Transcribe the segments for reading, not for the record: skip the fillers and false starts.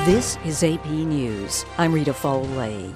This is AP News. I'm Rita Foley.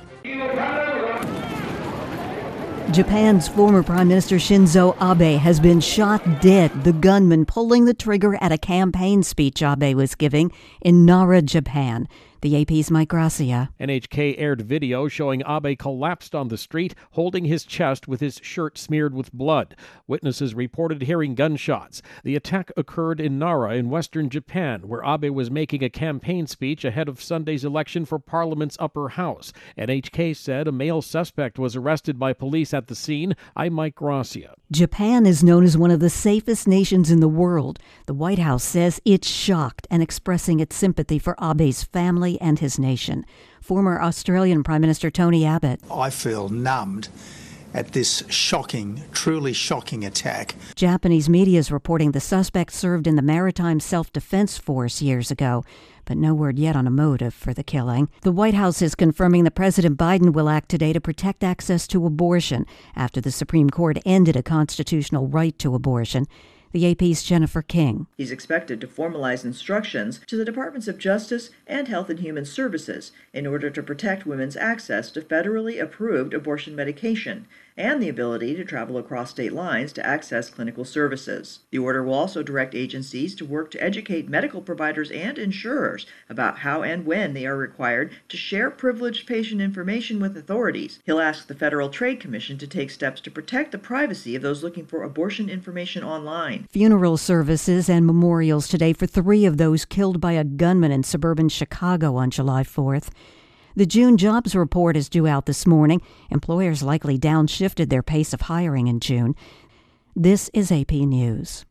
Japan's former Prime Minister Shinzo Abe has been shot dead, the gunman pulling the trigger at a campaign speech Abe was giving in Nara, Japan. The AP's Mike Gracia. NHK aired video showing Abe collapsed on the street, holding his chest with his shirt smeared with blood. Witnesses reported hearing gunshots. The attack occurred in Nara in western Japan, where Abe was making a campaign speech ahead of Sunday's election for Parliament's upper house. NHK said a male suspect was arrested by police at the scene. I'm Mike Gracia. Japan is known as one of the safest nations in the world. The White House says it's shocked and expressing its sympathy for Abe's family and his nation. Former Australian Prime Minister Tony Abbott. I feel numbed at this shocking, truly shocking attack. Japanese media is reporting the suspect served in the Maritime Self-Defense Force years ago, but no word yet on a motive for the killing. The White House is confirming that President Biden will act today to protect access to abortion after the Supreme Court ended a constitutional right to abortion. The AP's Jennifer King. He's expected to formalize instructions to the Departments of Justice and Health and Human Services in order to protect women's access to federally approved abortion medication and the ability to travel across state lines to access clinical services. The order will also direct agencies to work to educate medical providers and insurers about how and when they are required to share privileged patient information with authorities. He'll ask the Federal Trade Commission to take steps to protect the privacy of those looking for abortion information online. Funeral services and memorials today for 3 of those killed by a gunman in suburban Chicago on July 4th. The June jobs report is due out this morning. Employers likely downshifted their pace of hiring in June. This is AP News.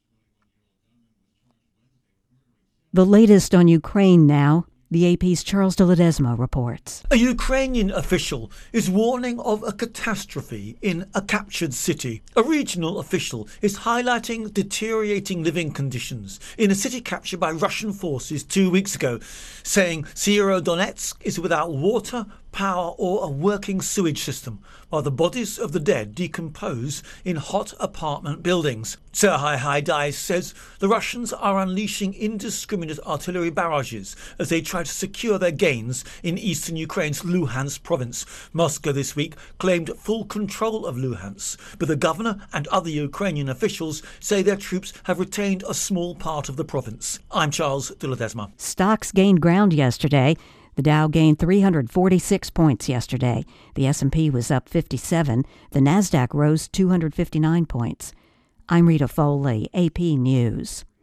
The latest on Ukraine now. The AP's Charles de Ledesma reports. A Ukrainian official is warning of a catastrophe in a captured city. A regional official is highlighting deteriorating living conditions in a city captured by Russian forces 2 weeks ago, saying Severodonetsk is without water, power or a working sewage system, while the bodies of the dead decompose in hot apartment buildings. Serhiy Haidai says the Russians are unleashing indiscriminate artillery barrages as they try to secure their gains in eastern Ukraine's Luhansk province. Moscow this week claimed full control of Luhansk, but the governor and other Ukrainian officials say their troops have retained a small part of the province. I'm Charles de Ledesma. Stocks gained ground yesterday. The Dow gained 346 points yesterday. The S&P was up 57. The Nasdaq rose 259 points. I'm Rita Foley, AP News.